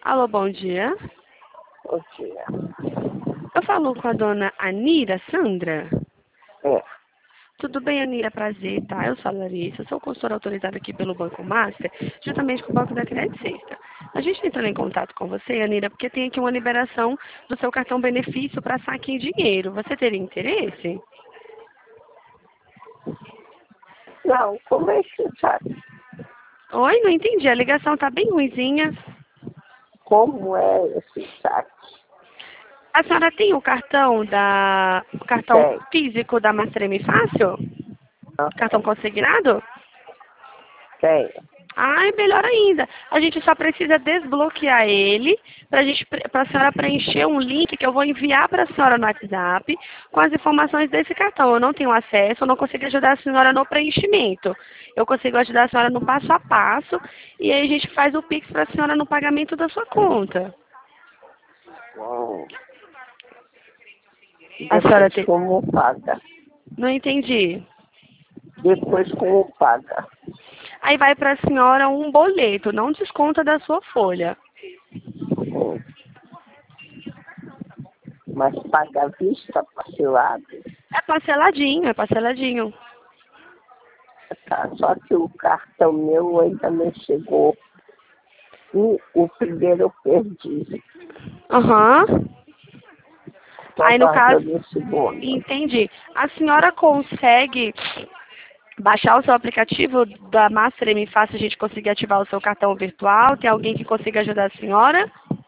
Alô, bom dia. Bom dia. Eu falo com a dona Anira Sandra. É, Tudo bem, Anira? Prazer, tá? Eu sou a Larissa, eu sou consultora autorizada aqui pelo Banco Master, juntamente com o Banco da Crédito Sexta. A gente está entrando em contato com você, Anira, porque tem aqui uma liberação do seu cartão benefício para saque em dinheiro. Você teria interesse? não, como é que sabe? Oi, não entendi. A ligação tá bem ruinzinha. Como é esse saque? A senhora tem o cartão Tem. físico da Mastreme Fácil? Cartão Aham, consignado? tem. Ah, é melhor ainda. A gente só precisa desbloquear ele para a senhora preencher um link que eu vou enviar para a senhora no WhatsApp com as informações desse cartão. Eu não tenho acesso, eu não consigo ajudar a senhora no preenchimento. Eu consigo ajudar a senhora no passo a passo e aí a gente faz o Pix para a senhora no pagamento da sua conta. Bom, A senhora depois tem... como paga? Não entendi. Depois como paga? Aí vai para a senhora um boleto, não desconta da sua folha. Hum, Mas paga à vista, parcelado? É parceladinho, é parceladinho. Tá, só que o cartão meu ainda não chegou. O primeiro eu perdi. Aham. Estou Aí no caso, aguardando o segundo. entendi. A senhora consegue baixar o seu aplicativo da Master M Fácil a gente conseguir ativar o seu cartão virtual? Tem alguém que consiga ajudar a senhora?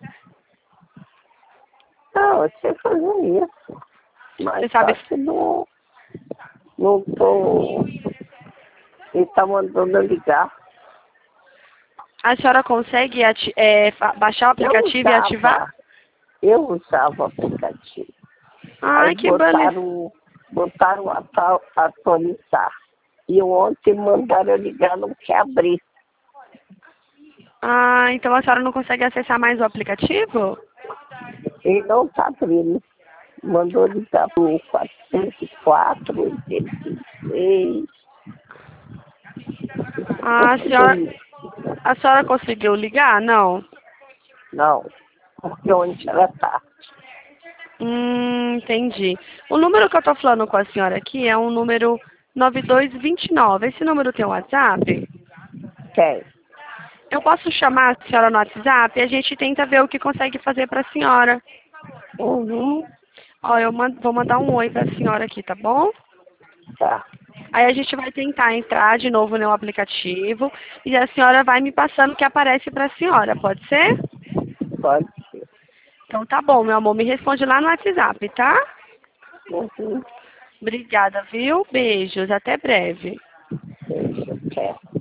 Não, eu sei fazer isso. Você Mas sabe, só que não tô. Ele está mandando eu ligar. a senhora consegue baixar o Eu aplicativo e ativar? usava, eu usava o aplicativo. Aí Ai, que beleza. botaram a atualizar. E ontem mandaram eu ligar, não quer abrir. Ah, então a senhora não consegue acessar mais o aplicativo? Ele não está abrindo. Mandou ligar para o 404, 86. Ah, a senhora conseguiu ligar? Não. Não, porque onde ela está? Entendi. O número que eu tô falando com a senhora aqui é um número 9229. Esse número tem um WhatsApp? Tem. Eu posso chamar a senhora no WhatsApp e a gente tenta ver o que consegue fazer para a senhora. Uhum, Ó, vou mandar um oi para a senhora aqui, tá bom? tá. Aí a gente vai tentar entrar de novo no aplicativo e a senhora vai me passando o que aparece para a senhora, pode ser? Pode ser. Então tá bom, meu amor, me responde lá no WhatsApp, tá? Uhum, Obrigada, viu? Beijos, até breve. deixa quieto.